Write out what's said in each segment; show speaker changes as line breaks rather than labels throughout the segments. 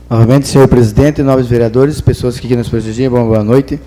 Novamente, senhor presidente, nobres vereadores, pessoas que aqui nos prestigiam, boa noite.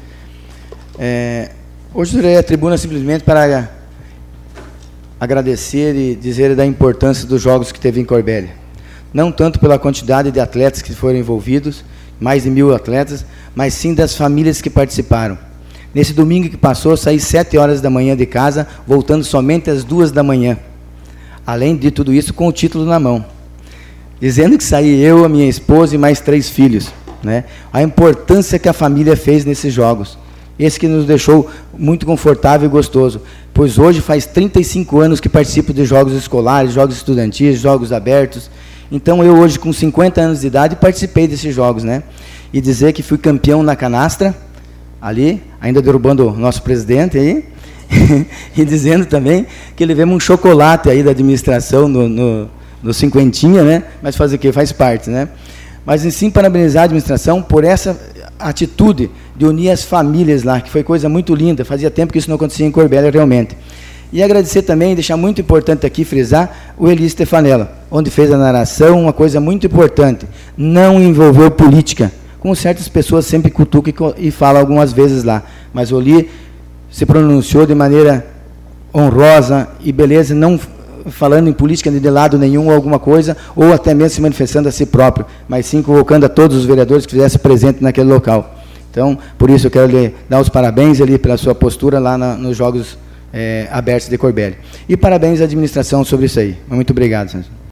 Hoje eu irei à tribuna simplesmente para agradecer e dizer da importância dos jogos que teve em Corbélia. Não tanto pela quantidade de atletas que foram envolvidos, mais de 1.000 atletas, mas sim das famílias que participaram. Nesse domingo que passou, saí 7 horas da manhã de casa, voltando somente às 2 da manhã. Além de tudo isso, com o título na mão. Dizendo que saí eu, a minha esposa e mais 3 filhos. Né? A importância que a família fez nesses jogos. Esse que nos deixou muito confortável e gostoso. Pois hoje faz 35 anos que participo de jogos escolares, jogos estudantis, jogos abertos. Então eu hoje com 50 anos de idade participei desses jogos. Né? E dizer que fui campeão na canastra, ali, ainda derrubando o nosso presidente aí. E dizendo também que levamos um chocolate aí da administração no cinquentinha, né? Mas fazer o quê? Faz parte, né? Mas, em sim, parabenizar a administração por essa atitude de unir as famílias lá, que foi coisa muito linda, fazia tempo que isso não acontecia em Corbélia, realmente. E agradecer também, deixar muito importante aqui, frisar, o Eli Stefanella, onde fez a narração, uma coisa muito importante, não envolveu política, como certas pessoas sempre cutucam e falam algumas vezes lá, mas o Eli se pronunciou de maneira honrosa e beleza, não falando em política de lado nenhum ou alguma coisa, ou até mesmo se manifestando a si próprio, mas sim convocando a todos os vereadores que fizessem presente naquele local. Então, por isso eu quero lhe dar os parabéns ali pela sua postura lá nos Jogos Abertos de Corbélia. E parabéns à administração sobre isso aí. Muito obrigado, senhor.